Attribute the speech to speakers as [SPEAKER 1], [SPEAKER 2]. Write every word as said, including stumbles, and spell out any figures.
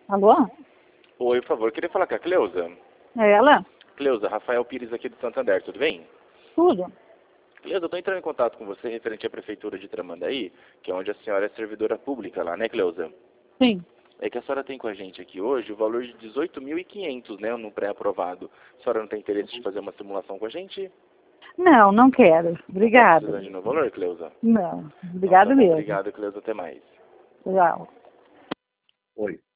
[SPEAKER 1] Alô?
[SPEAKER 2] Oi, por favor, queria falar com a Cleusa.
[SPEAKER 1] É ela?
[SPEAKER 2] Cleusa, Rafael Pires aqui do Santander, tudo bem?
[SPEAKER 1] Tudo.
[SPEAKER 2] Cleusa, eu estou entrando em contato com você referente à Prefeitura de Tramandaí, que é onde a senhora é servidora pública lá, né, Cleusa?
[SPEAKER 1] Sim.
[SPEAKER 2] É que a senhora tem com a gente aqui hoje o valor de dezoito mil e quinhentos, né, no pré-aprovado. A senhora não tem interesse de fazer uma simulação com a gente?
[SPEAKER 1] Não, não quero.
[SPEAKER 2] Não está
[SPEAKER 1] Obrigada.
[SPEAKER 2] precisando de novo valor, Cleusa?
[SPEAKER 1] Não.
[SPEAKER 2] Então, tá
[SPEAKER 1] Obrigado
[SPEAKER 2] bom,
[SPEAKER 1] mesmo.
[SPEAKER 2] obrigado, Cleusa, até mais.
[SPEAKER 1] Tchau.
[SPEAKER 2] Oi.